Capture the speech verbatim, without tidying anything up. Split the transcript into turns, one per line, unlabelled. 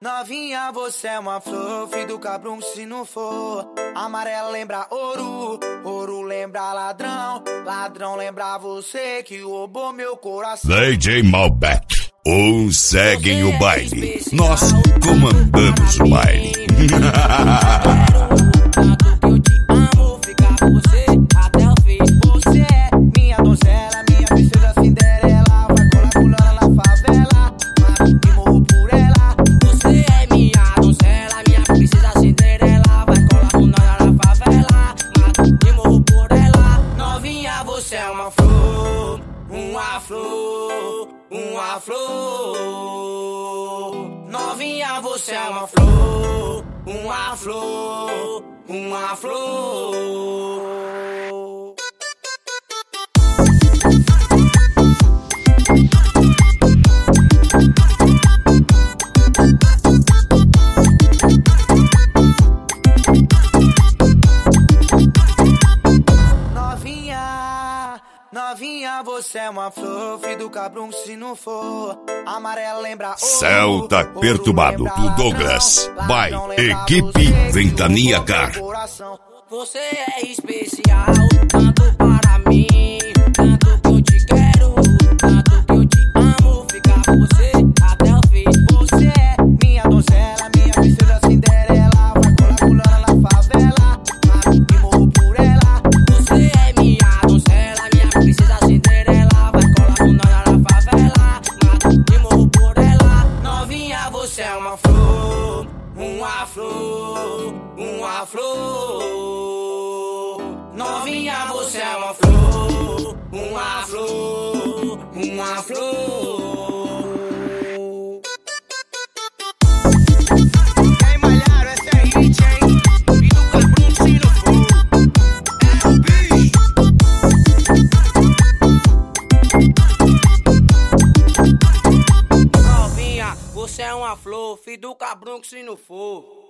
Novinha, você é uma flor, filho do cabrão se não for. Amarelo lembra ouro, ouro lembra ladrão, ladrão lembra você que roubou meu coração.
D J Malbec, ou seguem o baile, nós comandamos o baile.
Você é uma flor, uma flor, uma flor. Novinha, você é uma flor, uma flor, uma flor. Novinha, você é uma flor, filho do cabrão se não for. Amarelo lembra ouro,
Celta perturbado do Douglas. Vai, equipe Ventania Car.
Você é especial, tanto para mim, tanto que eu te quero, tanto que eu te amo. Ficar com você até o fim. Você é minha donzela, minha princesa Cinderela. Vai colar pulando na favela, mas e morro por ela. Você é minha donzela, princesa Cinderela, vai colar com nós na favela, mata e morro por ela. Novinha, você é uma flor, uma flor, uma flor. Novinha, você é uma flor, uma flor, uma flor. Quem malharam essa é hit, hein? E do cabrão se não for. É o bicho. Novinha, você é uma flor, filho do cabrão que se não for.